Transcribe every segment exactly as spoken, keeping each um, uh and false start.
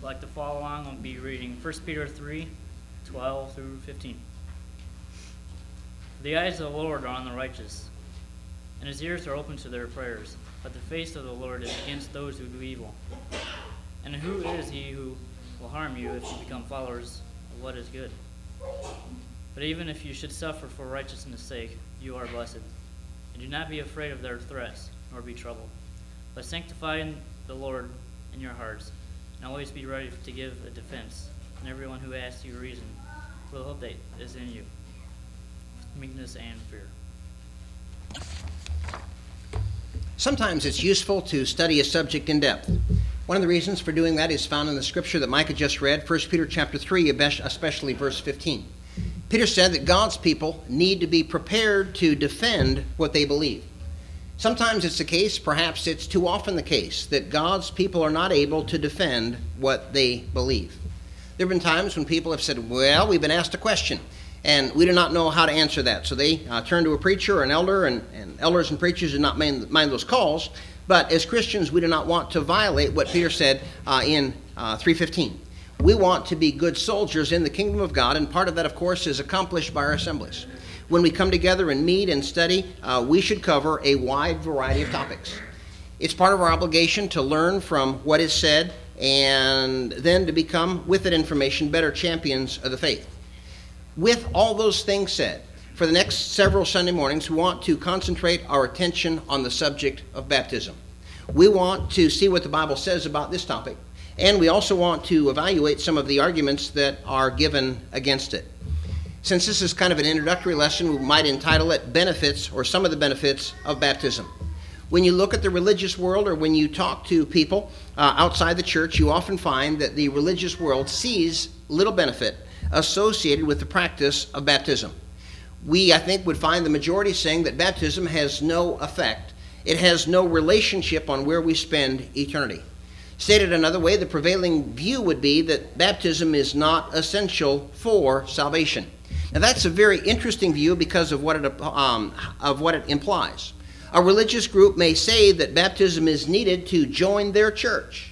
like to follow along, I'll be reading First Peter three, twelve through fifteen. The eyes of the Lord are on the righteous, and his ears are open to their prayers. But the face of the Lord is against those who do evil. And who is he who will harm you if you become followers of what is good? But even if you should suffer for righteousness' sake, you are blessed. And do not be afraid of their threats, nor be troubled. But sanctify the Lord in your hearts, and always be ready to give a defense, and everyone who asks you reason for the hope that is in you, with meekness and fear. Sometimes it's useful to study a subject in depth. One of the reasons for doing that is found in the scripture that Micah just read, First Peter chapter three, especially verse fifteen. Peter said that God's people need to be prepared to defend what they believe. Sometimes it's the case, perhaps it's too often the case, that God's people are not able to defend what they believe. There have been times when people have said, well, we've been asked a question, and we do not know how to answer that. So they uh, turn to a preacher or an elder, and, and elders and preachers do not mind, mind those calls. But as Christians, we do not want to violate what Peter said uh, in uh, three fifteen. We want to be good soldiers in the kingdom of God, and part of that, of course, is accomplished by our assemblies. When we come together and meet and study, uh, we should cover a wide variety of topics. It's part of our obligation to learn from what is said and then to become, with that information, better champions of the faith. With all those things said, for the next several Sunday mornings, we want to concentrate our attention on the subject of baptism. We want to see what the Bible says about this topic, and we also want to evaluate some of the arguments that are given against it. Since this is kind of an introductory lesson, we might entitle it Benefits, or Some of the Benefits of Baptism. When you look at the religious world, or when you talk to people uh, outside the church, you often find that the religious world sees little benefit associated with the practice of baptism. We, I think, would find the majority saying that baptism has no effect. It has no relationship on where we spend eternity. Stated another way, the prevailing view would be that baptism is not essential for salvation. Now that's a very interesting view because of what it, um, of what it implies. A religious group may say that baptism is needed to join their church,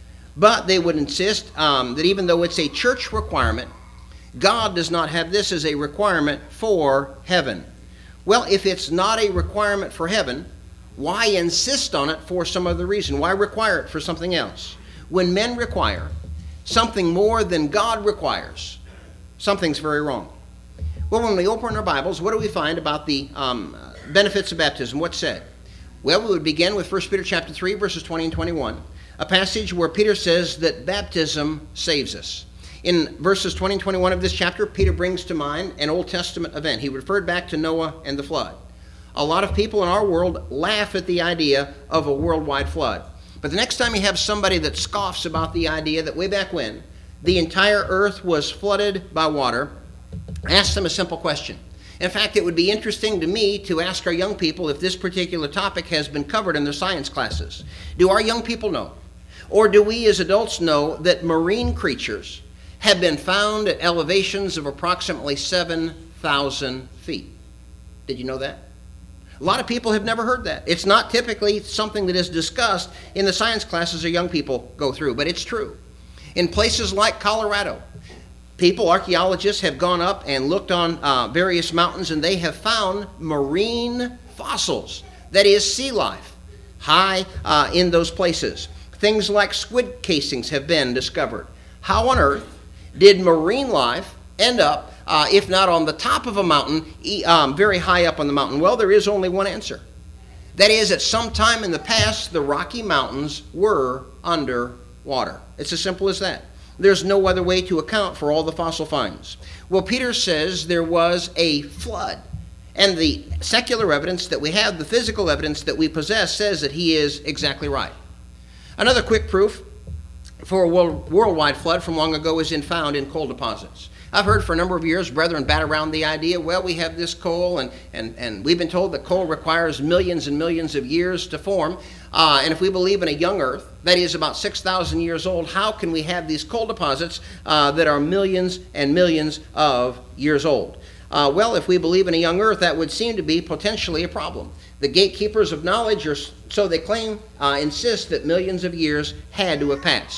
but they would insist um, that even though it's a church requirement, God does not have this as a requirement for heaven. Well, if it's not a requirement for heaven, why insist on it for some other reason? Why require it for something else? When men require something more than God requires, something's very wrong. Well, when we open our Bibles, what do we find about the um, benefits of baptism? What's said? Well, we would begin with First Peter chapter three, verses twenty and twenty-one, a passage where Peter says that baptism saves us. In verses twenty and twenty-one of this chapter, Peter brings to mind an Old Testament event. He referred back to Noah and the flood. A lot of people in our world laugh at the idea of a worldwide flood. But the next time you have somebody that scoffs about the idea that way back when the entire earth was flooded by water, ask them a simple question. In fact, it would be interesting to me to ask our young people if this particular topic has been covered in their science classes. Do our young people know? Or do we as adults know that marine creatures have been found at elevations of approximately seven thousand feet? Did you know that? A lot of people have never heard that. It's not typically something that is discussed in the science classes our young people go through, but it's true. In places like Colorado, people, archaeologists, have gone up and looked on uh, various mountains, and they have found marine fossils, that is sea life, high uh, in those places. Things like squid casings have been discovered. How on earth did marine life end up, uh, if not on the top of a mountain, um, very high up on the mountain? Well, there is only one answer. That is, at some time in the past, the Rocky Mountains were under water. It's as simple as that. There's no other way to account for all the fossil finds. Well, Peter says there was a flood. And the secular evidence that we have, the physical evidence that we possess, says that he is exactly right. Another quick proof for a world, worldwide flood from long ago is in, found in coal deposits. I've heard for a number of years brethren bat around the idea, well, we have this coal, and, and, and we've been told that coal requires millions and millions of years to form. Uh, and if we believe in a young earth, that is about six thousand years old, how can we have these coal deposits uh, that are millions and millions of years old? Uh, well, if we believe in a young earth, that would seem to be potentially a problem. The gatekeepers of knowledge, or so they claim, uh, insist that millions of years had to have passed.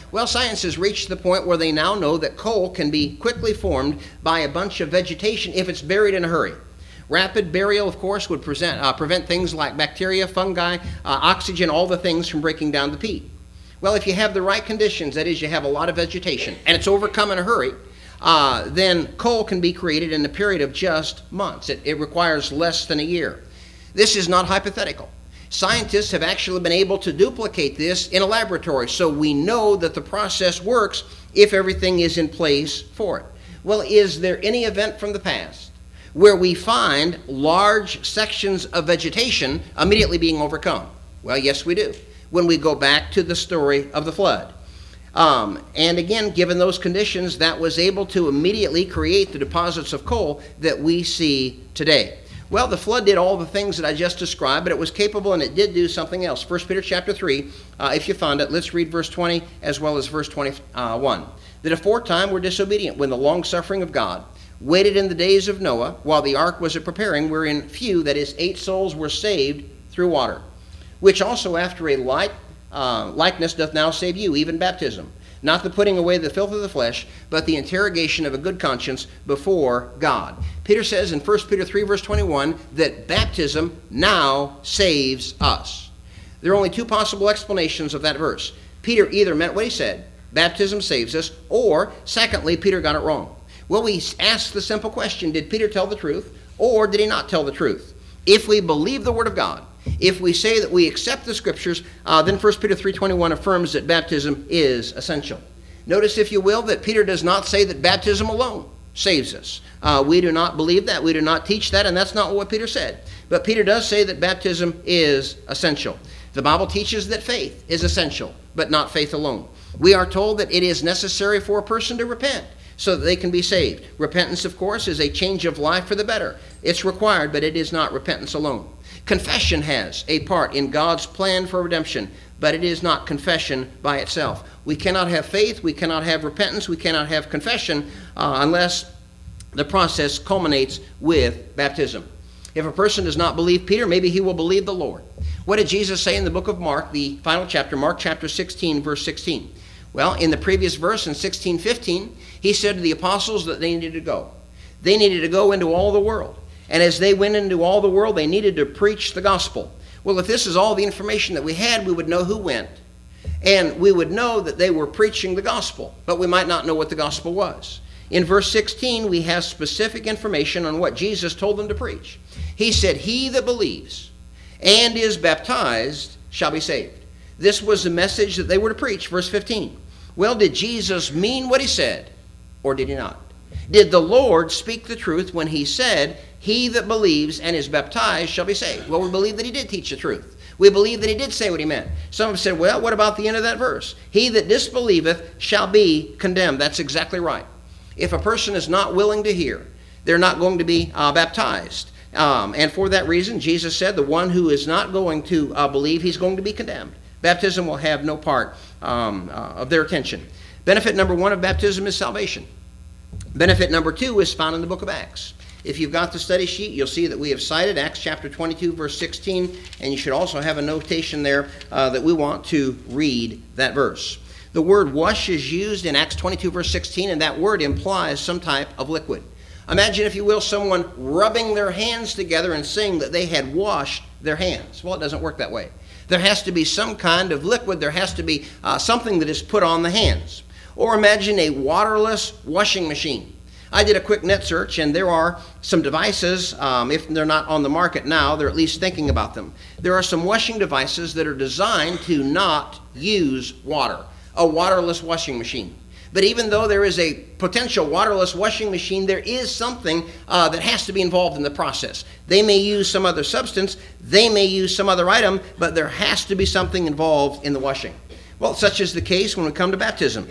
Well, science has reached the point where they now know that coal can be quickly formed by a bunch of vegetation if it's buried in a hurry. Rapid burial, of course, would present, uh, prevent things like bacteria, fungi, uh, oxygen, all the things from breaking down the peat. Well, if you have the right conditions, that is, you have a lot of vegetation, and it's overcome in a hurry, uh, then coal can be created in a period of just months. It, it requires less than a year. This is not hypothetical. Scientists have actually been able to duplicate this in a laboratory, so we know that the process works if everything is in place for it. Well, is there any event from the past where we find large sections of vegetation immediately being overcome? Well, yes, we do, when we go back to the story of the flood. Um, and again, given those conditions, that was able to immediately create the deposits of coal that we see today. Well, the flood did all the things that I just described, but it was capable and it did do something else. First Peter chapter three, uh, if you found it, let's read verse twenty as well as verse twenty-one. That aforetime were disobedient when the long suffering of God waited in the days of Noah while the ark was a preparing, wherein few, that is, eight souls, were saved through water. Which also after a like, uh, likeness doth now save you, even baptism. Not the putting away the filth of the flesh, but the interrogation of a good conscience before God. Peter says in First Peter three, verse twenty-one, that baptism now saves us. There are only two possible explanations of that verse. Peter either meant what he said, baptism saves us, or secondly, Peter got it wrong. Well, we ask the simple question, did Peter tell the truth, or did he not tell the truth? If we believe the Word of God, if we say that we accept the Scriptures, uh, then First Peter three twenty-one affirms that baptism is essential. Notice, if you will, that Peter does not say that baptism alone saves us. Uh, we do not believe that. We do not teach that, and that's not what Peter said. But Peter does say that baptism is essential. The Bible teaches that faith is essential, but not faith alone. We are told that it is necessary for a person to repent so that they can be saved. Repentance, of course, is a change of life for the better. It's required, but it is not repentance alone. Confession has a part in God's plan for redemption, but it is not confession by itself. We cannot have faith, we cannot have repentance, we cannot have confession uh, unless the process culminates with baptism. If a person does not believe Peter, maybe he will believe the Lord. What did Jesus say in the book of Mark, the final chapter, Mark chapter sixteen, verse sixteen? Well, in the previous verse, in sixteen fifteen, he said to the apostles that they needed to go. They needed to go into all the world. And as they went into all the world, they needed to preach the gospel. Well, if this is all the information that we had, we would know who went. And we would know that they were preaching the gospel, but we might not know what the gospel was. In verse sixteen, we have specific information on what Jesus told them to preach. He said, "He that believes and is baptized shall be saved." This was the message that they were to preach, verse fifteen. Well, did Jesus mean what he said, or did he not? Did the Lord speak the truth when he said, "He that believes and is baptized shall be saved"? Well, we believe that he did teach the truth. We believe that he did say what he meant. Some have said, well, what about the end of that verse? "He that disbelieveth shall be condemned." That's exactly right. If a person is not willing to hear, they're not going to be uh, baptized. Um, and for that reason, Jesus said the one who is not going to uh, believe, he's going to be condemned. Baptism will have no part um, uh, of their attention. Benefit number one of baptism is salvation. Benefit number two is found in the book of Acts. If you've got the study sheet, you'll see that we have cited Acts chapter twenty-two, verse sixteen, and you should also have a notation there uh, that we want to read that verse. The word wash is used in Acts twenty-two, verse sixteen, and that word implies some type of liquid. Imagine, if you will, someone rubbing their hands together and saying that they had washed their hands. Well, it doesn't work that way. There has to be some kind of liquid. There has to be uh, something that is put on the hands. Or imagine a waterless washing machine. I did a quick net search, and there are some devices, um, if they're not on the market now, they're at least thinking about them. There are some washing devices that are designed to not use water, a waterless washing machine. But even though there is a potential waterless washing machine, there is something uh, that has to be involved in the process. They may use some other substance, they may use some other item, but there has to be something involved in the washing. Well, such is the case when we come to baptism.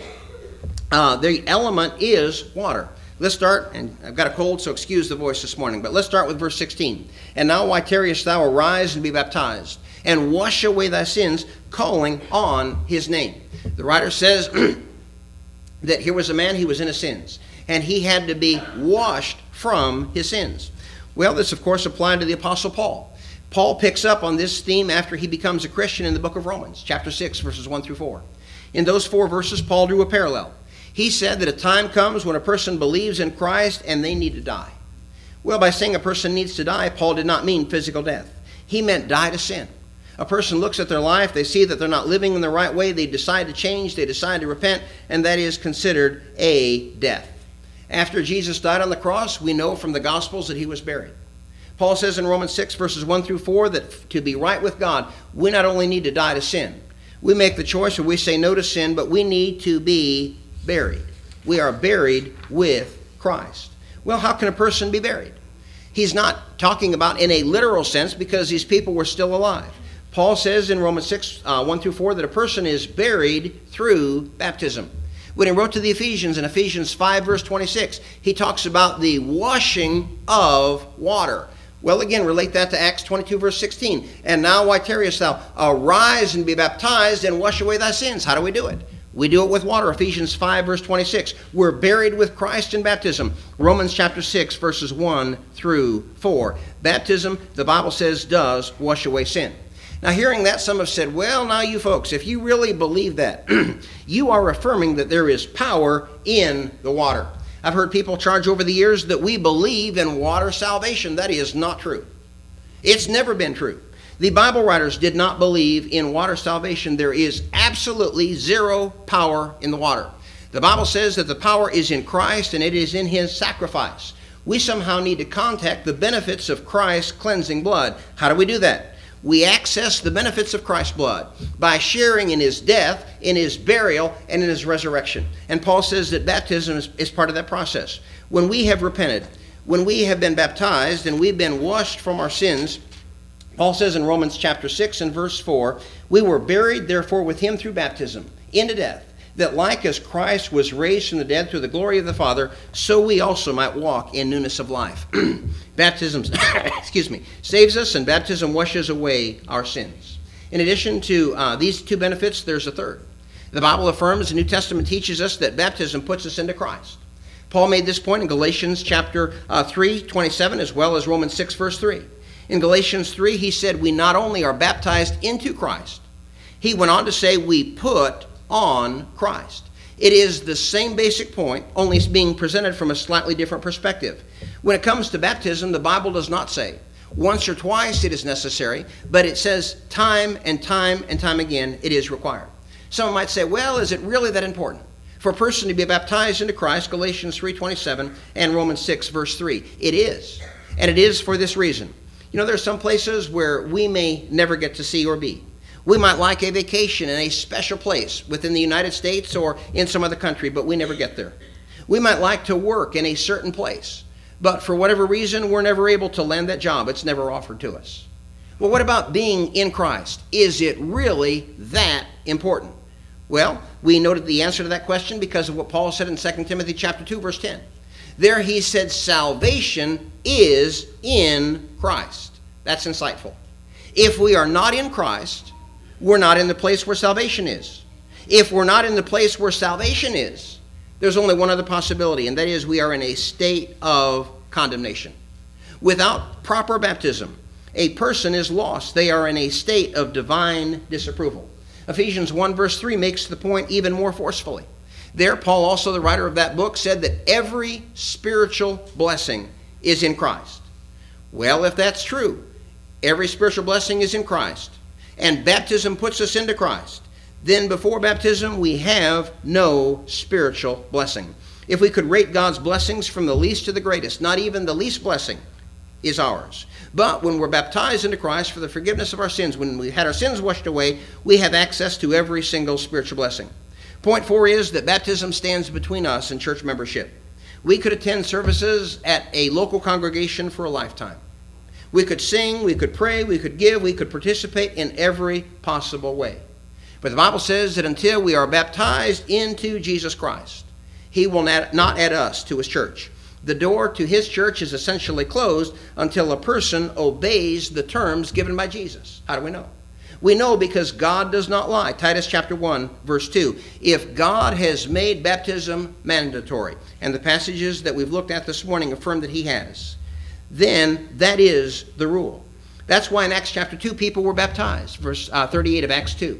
Uh, the element is water. Let's start, and I've got a cold, so excuse the voice this morning, but let's start with verse sixteen. "And now why tarriest thou? Arise and be baptized, and wash away thy sins, calling on his name." The writer says that here was a man, he was in his sins, and he had to be washed from his sins. Well, this, of course, applied to the Apostle Paul. Paul picks up on this theme after he becomes a Christian in the book of Romans, chapter six, verses one through four. In those four verses, Paul drew a parallel. He said that a time comes when a person believes in Christ and they need to die. Well, by saying a person needs to die, Paul did not mean physical death. He meant die to sin. A person looks at their life, they see that they're not living in the right way, they decide to change, they decide to repent, and that is considered a death. After Jesus died on the cross, we know from the Gospels that he was buried. Paul says in Romans six, verses one through four, that to be right with God, we not only need to die to sin. We make the choice where we say no to sin, but we need to be buried. We are buried with Christ. Well, how can a person be buried? He's not talking about in a literal sense because these people were still alive. Paul says in Romans six, uh, one through four, that a person is buried through baptism. When he wrote to the Ephesians in Ephesians five, verse twenty-six, he talks about the washing of water. Well, again, relate that to Acts twenty-two, verse sixteen. And now why tarriest thou? Arise and be baptized and wash away thy sins. How do we do it? We do it with water. Ephesians five, verse twenty-six. We're buried with Christ in baptism. Romans chapter six, verses one through four. Baptism, the Bible says, does wash away sin. Now, hearing that, some have said, well, now you folks, if you really believe that, you are affirming that there is power in the water. I've heard people charge over the years that we believe in water salvation. That is not true. It's never been true. The Bible writers did not believe in water salvation. There is absolutely zero power in the water. The Bible says that the power is in Christ and it is in his sacrifice. We somehow need to contact the benefits of Christ's cleansing blood. How do we do that? We access the benefits of Christ's blood by sharing in his death, in his burial, and in his resurrection. And Paul says that baptism is, is part of that process. When we have repented, when we have been baptized and we've been washed from our sins, Paul says in Romans chapter six and verse four, we were buried therefore with him through baptism into death, that like as Christ was raised from the dead through the glory of the Father, so we also might walk in newness of life. Baptism, excuse me, saves us, and baptism washes away our sins. In addition to uh, these two benefits, there's a third. The Bible affirms, the New Testament teaches us that baptism puts us into Christ. Paul made this point in Galatians chapter uh, three, twenty-seven, as well as Romans six, verse three. In Galatians three, he said we not only are baptized into Christ, he went on to say we put on Christ. It is the same basic point, only being presented from a slightly different perspective. When it comes to baptism, the Bible does not say once or twice it is necessary, but it says time and time and time again it is required. Someone might say, well, is it really that important for a person to be baptized into Christ? Galatians three twenty-seven and Romans six, verse three. It is. And it is for this reason. You know, there are some places where we may never get to see or be. We might like a vacation in a special place within the United States or in some other country, but we never get there. We might like to work in a certain place, but for whatever reason, we're never able to land that job. It's never offered to us. Well, what about being in Christ? Is it really that important? Well, we noted the answer to that question because of what Paul said in Second Timothy chapter two, verse ten. There he said salvation is in Christ. That's insightful. If we are not in Christ, we're not in the place where salvation is. If we're not in the place where salvation is, there's only one other possibility, and that is we are in a state of condemnation. Without proper baptism, a person is lost. They are in a state of divine disapproval. Ephesians one verse three makes the point even more forcefully. There, Paul, also the writer of that book, said that every spiritual blessing is in Christ. Well, if that's true, every spiritual blessing is in Christ, and baptism puts us into Christ, then before baptism we have no spiritual blessing. If we could rate God's blessings from the least to the greatest, not even the least blessing is ours. But when we're baptized into Christ for the forgiveness of our sins, when we had our sins washed away, we have access to every single spiritual blessing. Point four is that baptism stands between us and church membership. We could attend services at a local congregation for a lifetime. We could sing, we could pray, we could give, we could participate in every possible way. But the Bible says that until we are baptized into Jesus Christ, he will not add us to his church. The door to his church is essentially closed until a person obeys the terms given by Jesus. How do we know? We know because God does not lie. Titus chapter one, verse two. If God has made baptism mandatory, and the passages that we've looked at this morning affirm that he has, then that is the rule. That's why in Acts chapter two, people were baptized, verse uh, thirty-eight of Acts two.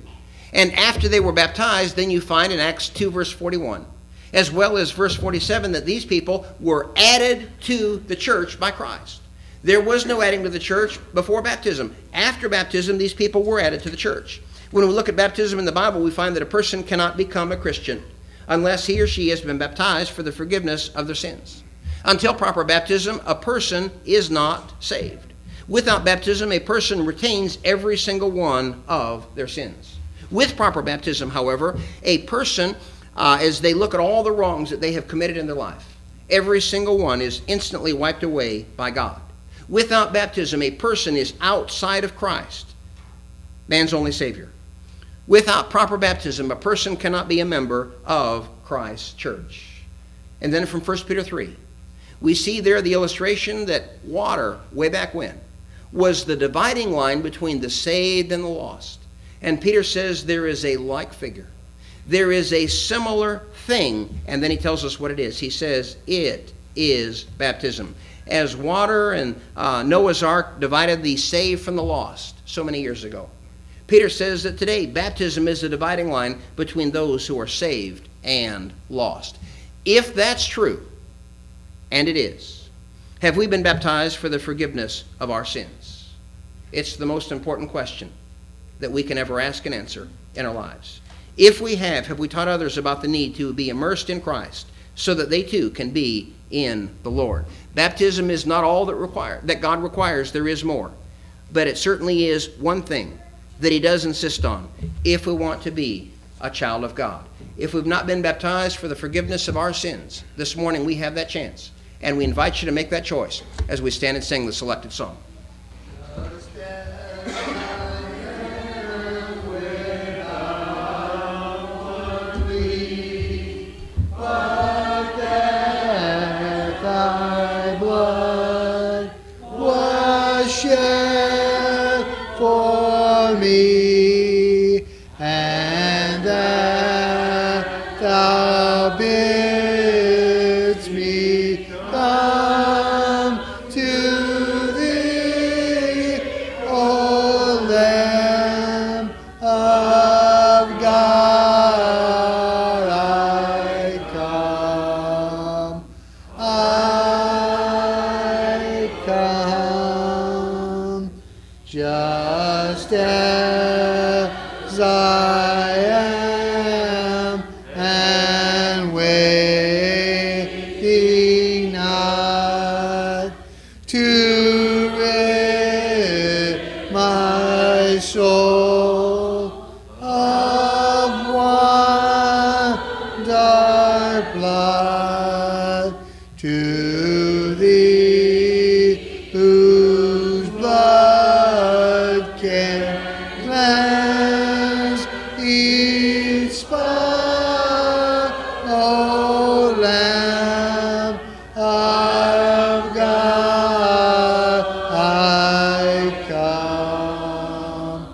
And after they were baptized, then you find in Acts two, verse forty-one, as well as verse forty-seven, that these people were added to the church by Christ. There was no adding to the church before baptism. After baptism, these people were added to the church. When we look at baptism in the Bible, we find that a person cannot become a Christian unless he or she has been baptized for the forgiveness of their sins. Until proper baptism, a person is not saved. Without baptism, a person retains every single one of their sins. With proper baptism, however, a person, uh, as they look at all the wrongs that they have committed in their life, every single one is instantly wiped away by God. Without baptism, a person is outside of Christ, man's only Savior. Without proper baptism, a person cannot be a member of Christ's church. And then from First Peter three, we see there the illustration that water, way back when, was the dividing line between the saved and the lost. And Peter says there is a like figure. There is a similar thing, and then he tells us what it is. He says it is baptism. As water and uh, Noah's Ark divided the saved from the lost so many years ago, Peter says that today baptism is the dividing line between those who are saved and lost. If that's true, and it is, have we been baptized for the forgiveness of our sins? It's the most important question that we can ever ask and answer in our lives. If we have, have we taught others about the need to be immersed in Christ so that they too can be in the Lord? Baptism is not all that require, that God requires. There is more. But it certainly is one thing that he does insist on if we want to be a child of God. If we've not been baptized for the forgiveness of our sins, this morning we have that chance. And we invite you to make that choice as we stand and sing the selected song. Shed for me, and that thou bidst me come to thee, O Lamb of God, I come, I come. Just as I am, and waiting not to rid my soul of one dark blood, to thee whose blood can cleanse each spot, O Lamb of God, I come,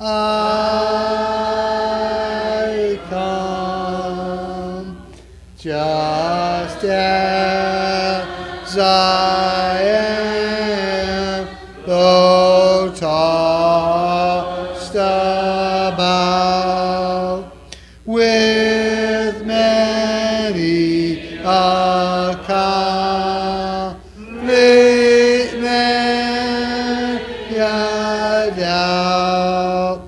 I come, just as I am, though tossed about with many a conflict, many a doubt,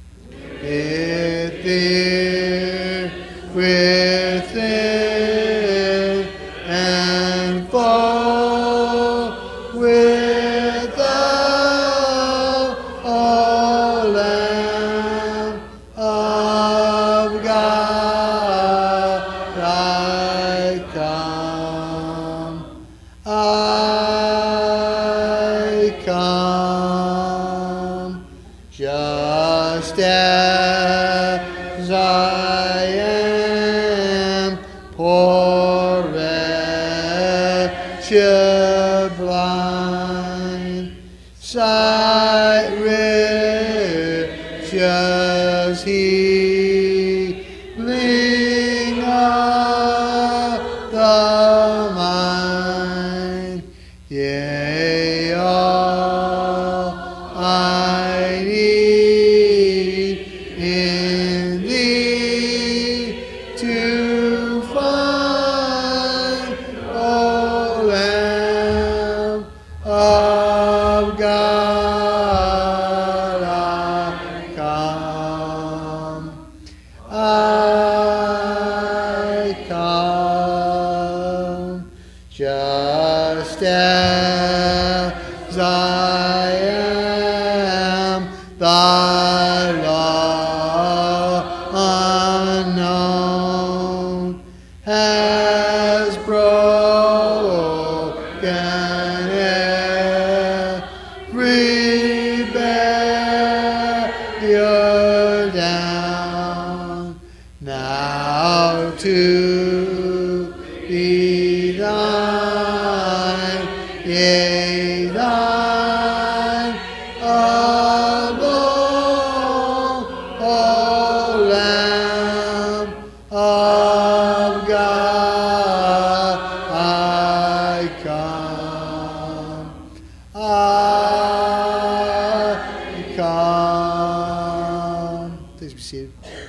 it fear within and fall without, O Lamb of God, I come, I come, just as I am, to find, O Lamb of God, I come. I come just as I am, thy law unknown has broken every barrier down. Now to be thine, yea, thine alone, O Lamb of God, I come. I come. Please be seated.